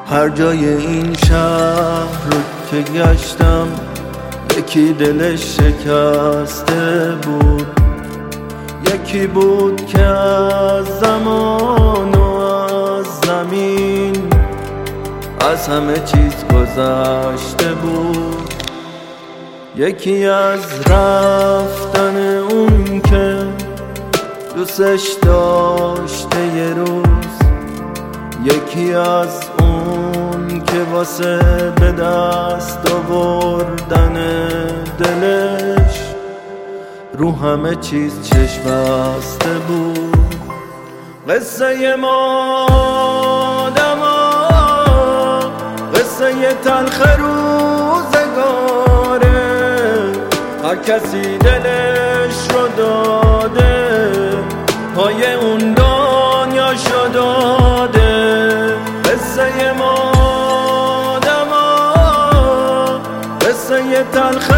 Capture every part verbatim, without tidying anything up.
هر جای این شهر رو که گشتم یکی دلش شکسته بود، یکی بود که از زمان و از زمین از همه چیز گذشته بود، یکی از رفتن اون که دوستش داشته یه روز، یکی از اون که واسه به دست آوردن دلش رو همه چیز چشم بسته بود. قصه ما آدما قصه تلخ روزگاره، هر کسی دلش رو داده پای اون دنیا شو داده. قصه ما آدما قصه تلخ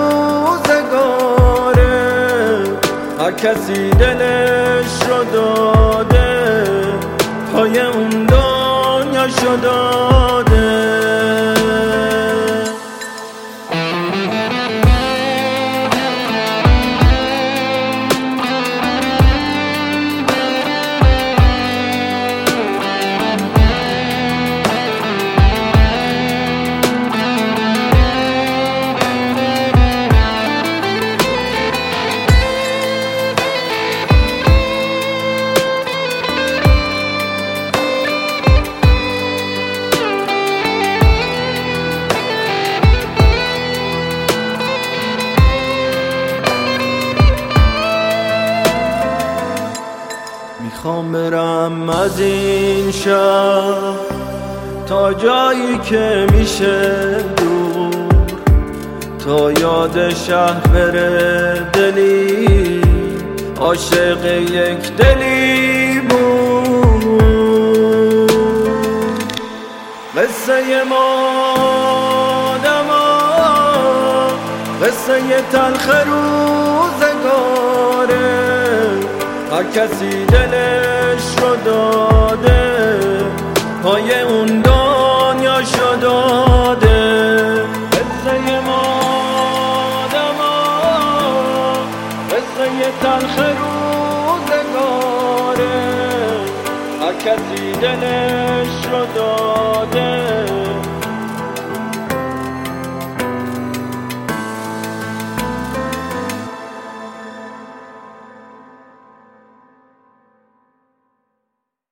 روزگاره، هر کسی دلش رو داده پای اون دنیا شو داده. میخوام برم از این شهر تا جایی که میشه دور، تا یاد شهر بره دلی عاشق یک دلی بود. قصه ما آدما قصه تلخ روزگاره، هر کسی دلش رو داده پای اون دنیا شو داده. قصه ما آدما قصه تلخ روزگاره، هر کسی دلش رو داده